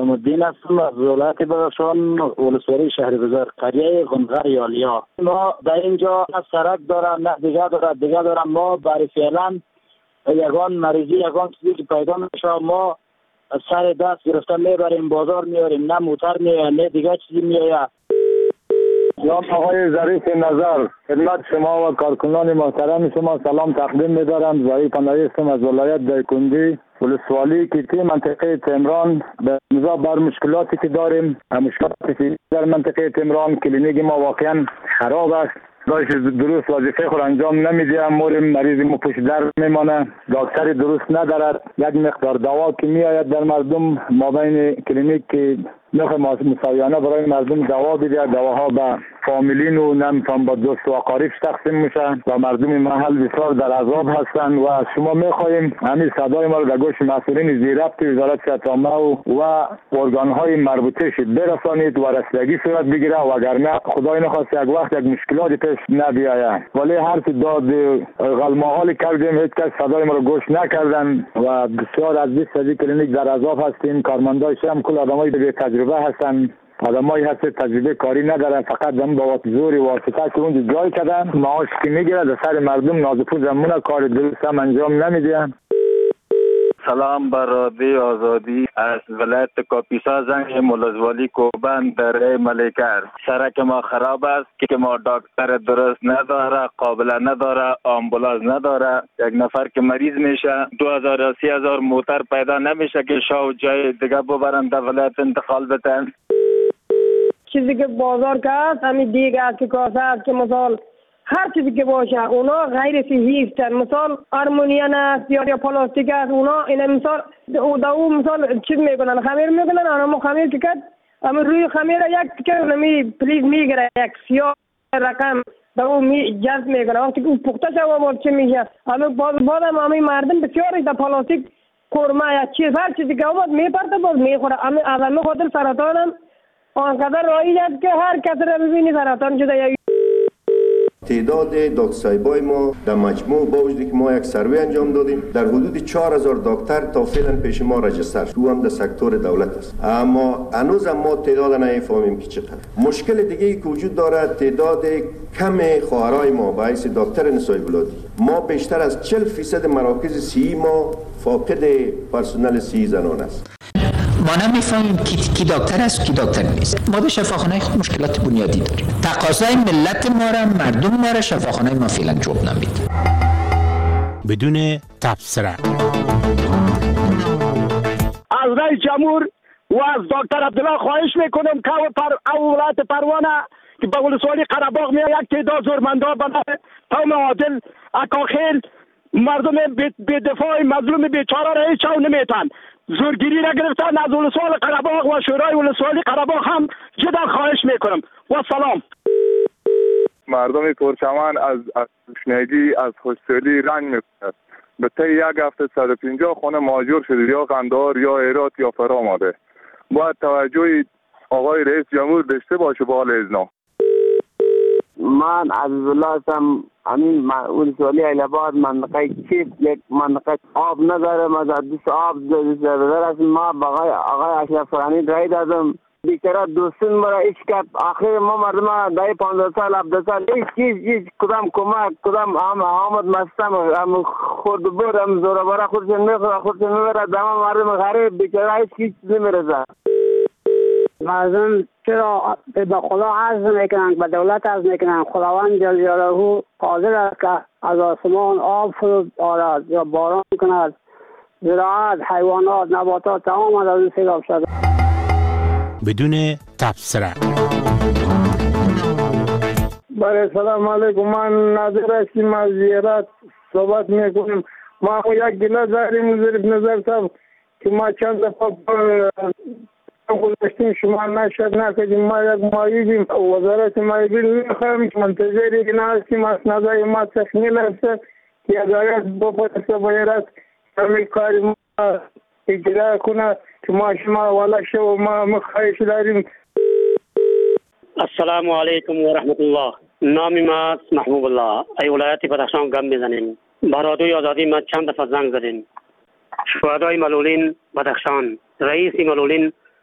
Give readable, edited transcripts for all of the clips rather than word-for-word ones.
ابراهیم الدین هستم از ولایت بدخشان، ولسوالی شهر بزرگ، قریه غنغر یالیا. ما در اینجا نه سرک داره نه دیگه داره. ما برای فعلا یگان مریضی یگان چیزی که پیدا میشه ما سر دست گرفته میبریم بازار میاریم، نه موتر میاد نه دیگه چیزی میاد. نام آقای ظریف نظر، خدمت شما و کارکنان محترم شما سلام تقدیم می‌دارم. ظریف نظر هستم از ولایت دایکنډي ولسوالی که منطقه تهران. به نظر بر مشکلاتی که داریم، مشکلاتی که در منطقه تهران کلینیک ما واقعا خراب است. درست وظیفه خود انجام نمیده، مریض ما پشت در میمانه، دکتری درست ندارد. یک مقدار دوا که میآید در مردم ما بین کلینیک که نخ مساویانه برای مردم دوا بده، دواها به فامیلین و نمیتون با دوست و اقارب تقسیم میشن و مردم محل بسیار در عذاب هستند و شما میخواهیم همین صدای ما رو در گوش مسئولین زیربط وزارت صحت عامه و ارگانهای مربوطه شد برسانید و رسیدگی صورت بگیره، و اگر خدای نخواست یک وقت یک مشکلاتی پیش نبیاید. ولی هر چی داد غلماحالی کردیم هیچ کس صدای ما رو گوش نکردن و بسیار از 20 کلینیک در عذاب هستیم. کارمندایش هم کل آدمای به تجربه هستن، آدمایی هست تجربه کاری ندارن، فقط دم با زور واسطه که اونجا جای کردن معاش که میگیره در سر مردم نازپو زمونه کار درست هم انجام نمیده. سلام بر رادیو آزادی از ولایت کاپیسا، زنگ ملازوالی کوبند در ملیکر. سرک ما خراب است که ما دکتر درست نداره، قابله نداره، آمبولانس نداره. یک نفر که مریض میشه 2000 یا 3000 موتر پیدا نمیشه که شاو جای دیگه ببرن در ولایت انتقال بدن. چیزی که بازار که هست همین دیگه است که کاسه است که مثال هر چیزی که باشه اونا غیر صحی هستن. مثال آرمونیان است یا پلاستیک است، اونا این مثال او مثال چیز میکنن، خمیر میکنن. اما خمیر که کرد اما روی خمیر یک تیکه نمی پلیز میگیره، یک سیاه رقم در اون جذب میکنه. وقتی که اون پخته شده باز چه میشه. اما باز هم همین مردم بسیاری در پلاستیک قرمه یا چیز هر چیزی که باز میپرده باز میخوره. اما از خاطر سرطان هم آنقدر رایج است که هر کس را ببینی سرطان شده. تعداد دکترای ما در مجموع با وجودی که ما یک سروی انجام دادیم در حدود 4000 دکتر تا فعلا پیش ما رجستر شد، هم در سکتور دولت است. اما هنوز ما تعداد نمیفهمیم که چقدر. مشکل دیگه که وجود دارد تعداد کم خواهرای ما با حیث دکتر نسای ولادی. ما بیشتر از 40% مراکز صحی ما فاقد پرسنل صحی زنان است. ما نمیفهمیم کی دکتر است کی دکتر نیست. ما در شفاخانه خود مشکلات بنیادی داریم. تقاضای ملت ما را مردم ما را شفاخانه ما فعلا جواب نمیده. بدون تبصره از رئیس جمهور و از دکتر عبدالله خواهش میکنم که ولایت پروانه که به ولسوالی قره‌باغ میاد یک تعداد زورمندا به قوم عادل اکاخیل مردم به دفاع مظلوم بیچاره را هیچ نمیتن. زورگیری را گرفتن. از ولسوالی قره‌باغ و شورای ولسوالی قره‌باغ هم جدا خواهش میکنم و سلام. مردم پرچمن از تشنگی از خشکسالی رنج میکنند. به طی یک هفته 150 خانه مهاجر شده، یا قندهار یا هرات یا فرا آمده. باید توجه آقای رئیس جمهور داشته باشه به حال ازنا. من عزیزالله هستم. همین ولسوالی ایل‌آباد منطقه چیپ یک منطقه آب نداره. از دوست آب در هستم. ما با آقای اشرف فرانی رای دادم. بیچاره دوستون مرا ایش کرد. آخر ما مردم دای 15 سال 17 سال هیچ کدام کمک کدام آمد مستم خورد بود هم زورباره خودشون میخوره خودشون میبره دم مردم غریب بیچاره هیچ نمیرسه. مردم چرا به خدا عرض میکنن به دولت عرض میکنن خداوند جل جلاله قادر است که از آسمان آب فرود آرد یا باران کند، زراعت حیوانات نباتات تمام از این سیلاب شده. بدون تبصره. برای سلام علیکم. من نظر هستیم از زیارت صحبت میکنیم. ما یک گله داریم ظریف نظر صاحب که ما چند دفعه گذاشتیم شما نشد نکردیم. ما یک ماییدیم وزارت ماییدی میخوایم که منتظری که نهستیم از نظر ما تخمیل است که ادایت بپرسه باید همین کاری ما اجرا کنه که ما شما والا شو ما مخواهش داریم. السلام علیکم و رحمت الله. نام ما محبوب الله. ای ولایت بدخشان گم میزنیم. با رادیوی آزادی ما چند دفعه زنگ زدیم. شهدای معلولین بدخشان، رئیس معلولین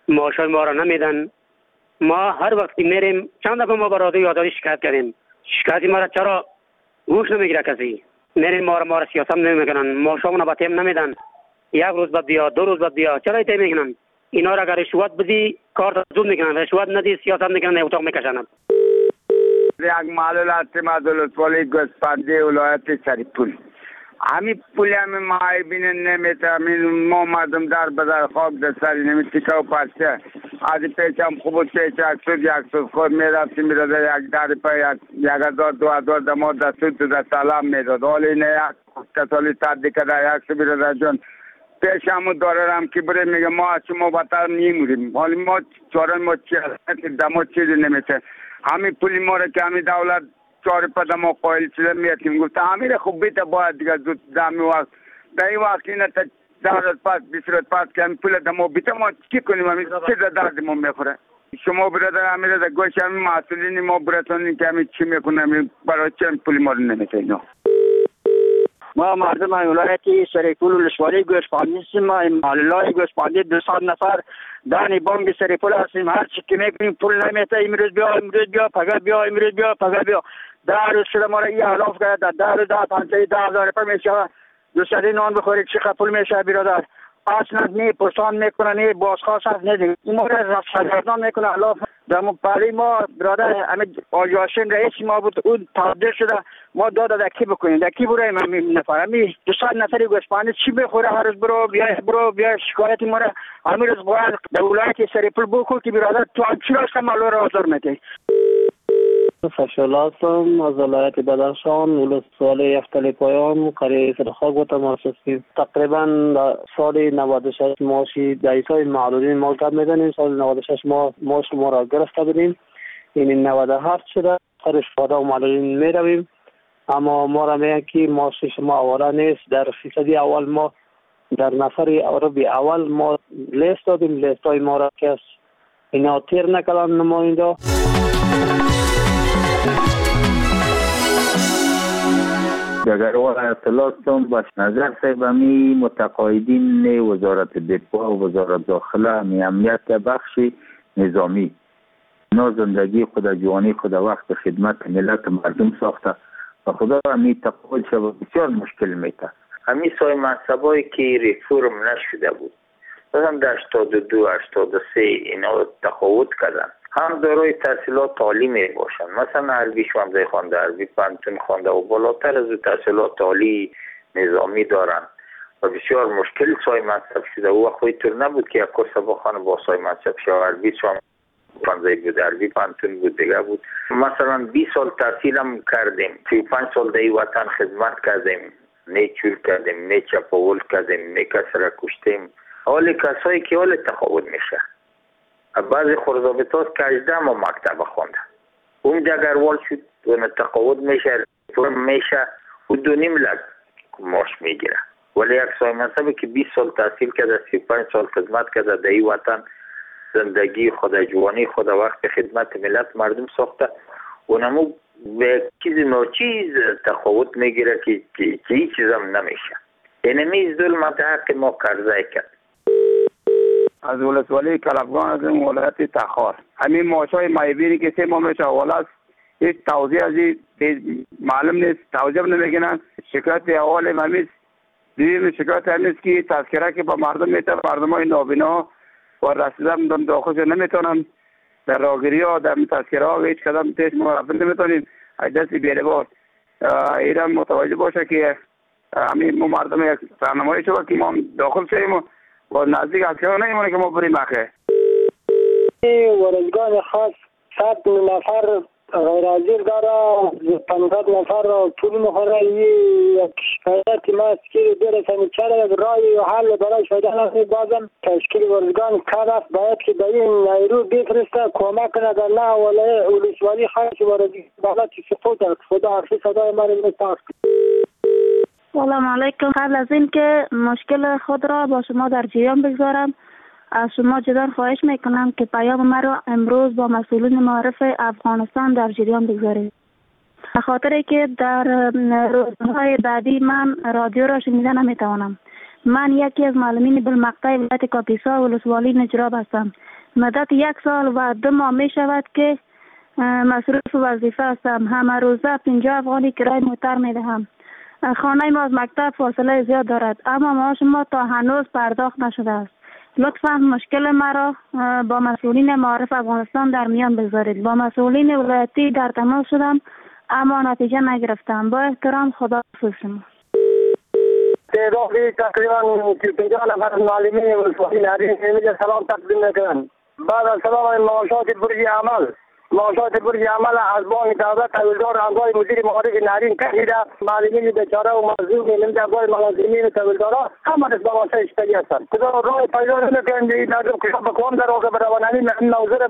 معاشای ما را نمیدن. ما هر وقت میریم چند دفعه ما با رادیوی آزادی شکایت کردیم. شکایتی ما را چرا گوش نمیگیره کسی؟ میریم ما را سیاست نمیکنن، معاشمون با تیم نمیدن. یک روز بعد بیا، 2 روز بعد بیا، چرا تیم میکنن؟ اینا را اگر رشوت بدی کار زود میکنن، رشوت ندی سیاست میکنن، اتاق میکشن. یک معلولات مدلولی گوسفندی ولایت سریپول. همین پولی هم ما بینن نمیتونیم، ما مردم در بدر خاک در سری نمیتیکه و پرسه. از پیچم خوب پیچ یک سود خود میرفتیم میرده یک در پای 1000 2000 دمار دستود در سلام میداد. حالی نه یک کسالی تردی که در یک سو میرده جون پیش همون دارم که بره میگه ما از شما بطر نیموریم. حالی ما چاران ما چی هست دما چیزی نمیشه. همین پولی ما را که همین دولت 4-5 ما قایل شده میتیم گفته همین خوب بیت باید دیگه زود دمی وقت در این وقت اینه تا 10 روز پس 20 روز پس که همین پول دما بیت ما چی کنیم؟ همین چی درد ما میخوره؟ شما برادر همین را گوش همین مسئولین ما براتونیم که همین چی میکنه برای چه پولی ما رو نمیتونیم. ما مردم ولایتی سریپول ولسوالی گوسفندی هستیم. ما معلولای گوسفندی 200 نفر دانی بانک سریپول هستیم. هر چی که میکنیم پول نمیته. امروز بیا پگاه بیا امروز بیا پگاه بیا. 10 روز شده ما را این حلاف کرده. 10 روز 10,000 روپیه میشه. دوسری نان بخورید چقدر پول میشه برادر؟ اصلا نه پرسان میکنه نه بازخواست هست نه دیگه. این ما را سرگردان میکنه حلاف. دمو پری ما برادر همین آجاشین رئیس ما بود اون تبدیل شده. ما داد کی بکنیم کی برای من نفر همین 200 نفری گوسفند چی بخوره؟ هر روز برو بیا شکایت ما را همین روز باید دولت سریپول بکن که برادر تو چرا معلول را آزار میدی؟ فشال هستم از ولایت بدخشان ولسوالی یفتلی پایان قریه سرخاک و تماس هستیم. تقریبا سال 96 معاشی دایسای معلولین ما کم میدنیم. سال 96 معاش ما را گرفته بودیم. این 97 شده سر استفاده و معلولین میرویم. اما ما را میگن که معاش شما آواره نیست. در فیصدی اول ما در نفر عربی اول ما لیست دادیم. لیست های ما را که اینا تیر نکردن نماینده. اگر اطلاع باش نظر صاحبمی متقاعدین وزارت دفاع و وزارت داخله امنیت بخش نظامی اینا زندگی خود جوانی خود وقت خدمت ملت مردم ساخته و خدا همین تقاعد شد بسیار مشکل میته. همین سای منصبایی که ریفورم نشده بود مثلا در 82 83 اینا تقاعد کردن هم دارای تحصیلات عالی می باشند. مثلا عربی شوامزه خوانده، عربی پانتون خوانده و بالاتر از تحصیلات عالی نظامی دارند و بسیار مشکل سای منصب شده. او وقتی طور نبود که یک کورس بخوانه با سای منصب شده. عربی شوامزه بود، عربی پانتون بود دیگه بود. مثلا 20 سال تحصیلم کردیم، 35 سال در وطن خدمت کردیم، نه چور کردیم، نه چپاول کردیم، نه کس را کشتیم. حال کسایی که حال تقاعد میشه. بعضی خورزابط هاست که 18 ما مکتب خونده اون جگروال شد اون تقاعد میشه و 2.5 لک معاش میگیره. ولی یک سای منصبی که 20 سال تحصیل کرده 35 سال خدمت کرده در این وطن زندگی خود جوانی خود وقت خدمت ملت مردم ساخته اونمو به چیز ناچیز تقاعد میگیره که هیچ چیز هم نمیشه. اینمی ظلم حق ما کرده کرد. از ولسوالی کلبگان از این ولایت تخار همین معاشای مایبینی که 3 ماه میشه اول است هیچ توضیح از این معلوم نیست. توضیح نمیگنن. شکایت اول همین دویم شکایت همیست که تذکره که با مردم میتن مردم های نابینا و رسیدن داخلش نمیتونن در راگیری ها در تذکره ها هیچ قدم تیش مرافع نمیتونیم دستی بیره بار ایران متوجه باشه که همین مردم یک راهنمایی شده که ما داخل شدیم و نزدیک اکثر نمیمونه که ما بریم اخه. ورزگان خاص 100 نفر غیر حاضر داره 50 نفر را پول میخوره. یک شکایت ما است که برسیم چرا یک رای و حل برای شدن است. بازم تشکیل ورزگان کار است باید که در این نیرو بفرسته کمک کنه در نه ولسوالی خاص ورزگان دولت سقوط است. خدا حافظ صدای ما رو می‌شنوید. سلام علیکم. قبل از این که مشکل خود را با شما در جریان بگذارم از شما جداً خواهش میکنم که پیام مرا امروز با مسئولین معارف افغانستان در جریان بگذارید. به خاطر که در روزهای بعدی من رادیو را شنیده نمیتوانم. من یکی از معلمین بالمقطع ولایت کاپیسا ولسوالی نجراب هستم. مدت 1 سال و 2 ماه می شود که مصروف وظیفه هستم. همه روزه 50 افغانی کرایه موتر می دهم. خانه ما از مکتب فاصله زیاد دارد، اما معاش ما تا هنوز پرداخت نشده است. لطفا مشکل مرا با مسئولین معارف افغانستان در میان بگذارید. با مسئولین ولایتی در تماس شدم اما نتیجه نگرفتم. با احترام، خدا حافظ شما. تعدادی تقریبا 50 نفر معلمین ولسوالی نارین اینجا سلام تقدیم میکنند. بعد از سلام معاشات برج عمل از بانک دولت تحویلدار امضای مدیر معارف نارین کشیده. معلمین بیچاره و مظلوم نمیدونگاه ملازمین تحویلدارا همه از بواسطه اشتری هستند. خدا راه پیدا نمیکنند این لازم که بکنم در واقع برای نوزر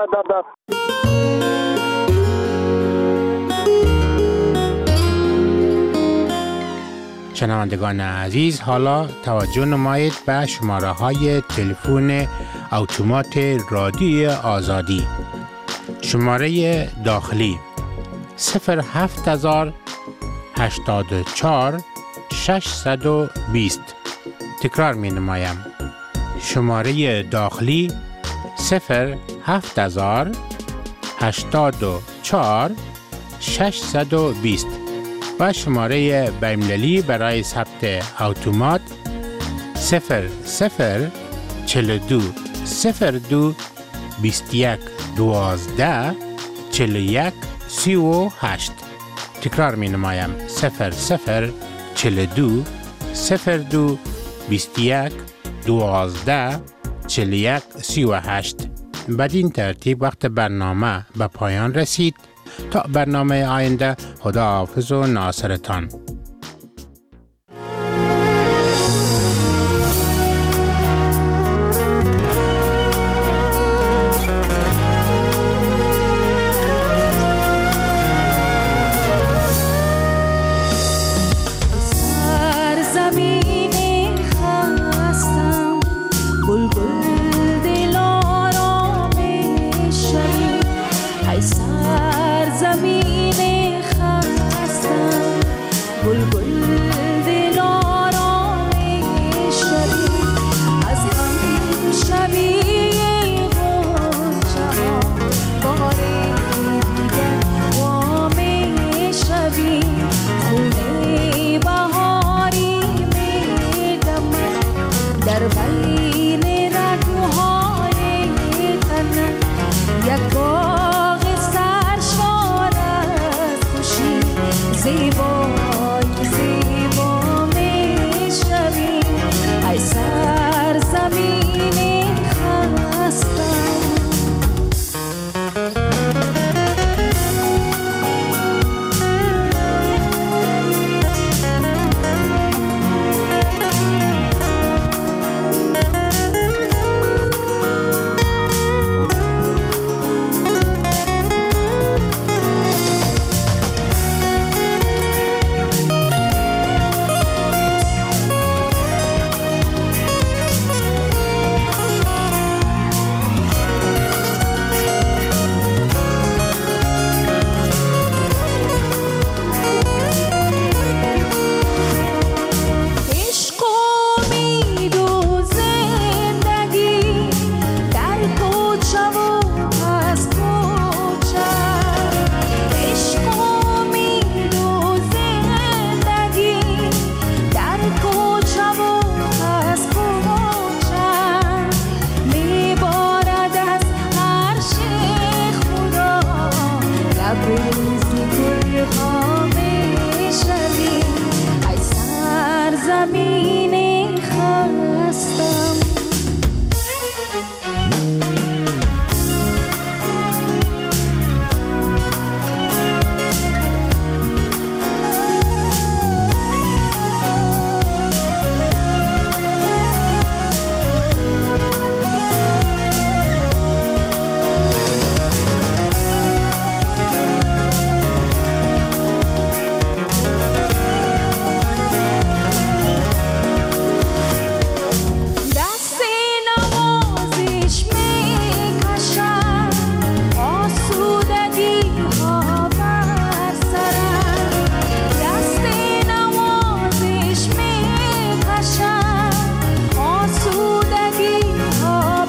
شنوندگان عزیز، حالا توجه نمایید به شماره های تلفن اتومات رادیو آزادی. شماره داخلی 07000 84 620. تکرار می نمایم. شماره داخلی 07000 84 620 و شماره بین‌المللی برای ثبت اتومات 0042 02 21 12 41 38. تکرار می نمایم. 0042 02 21 12 41 38. بدین ترتیب وقت برنامه به پایان رسید. تا برنامه آینده، خدا حافظ و ناصرتان. سر زمین خستم بلبل